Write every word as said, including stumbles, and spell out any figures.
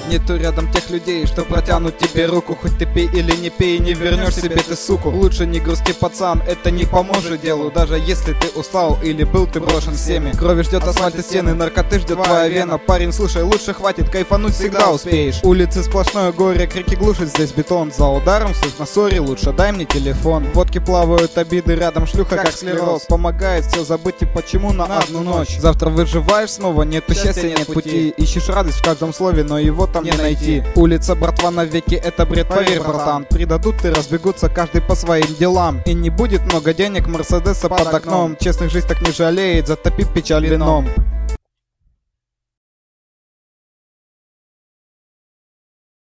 Нету рядом тех людей, что протянут тебе руку. Хоть ты пей или не пей, не вернешь себе ты, суку. Лучше не грусти, пацан, это не поможет делу. Даже если ты устал или был ты брошен всеми. Крови ждет асфальт и стены, наркоты ждет твоя вена. Парень, слушай, лучше хватит, кайфануть всегда успеешь. Улицы сплошное горе, крики глушит здесь бетон. За ударом слышно сори, лучше дай мне телефон. В водке плавают обиды, рядом шлюха как склероз. Помогает все забыть и почему на одну ночь. Завтра выживаешь снова, нету счастья, нет пути. Ищешь радость в каждом слове, но его там не найти. Улица, братва, навеки, это бред, поверь, братан. Предадут и разбегутся каждый по своим делам. И не будет много денег, мерседеса под окном. Честных жизнь так не жалеет, затопит печаль вином.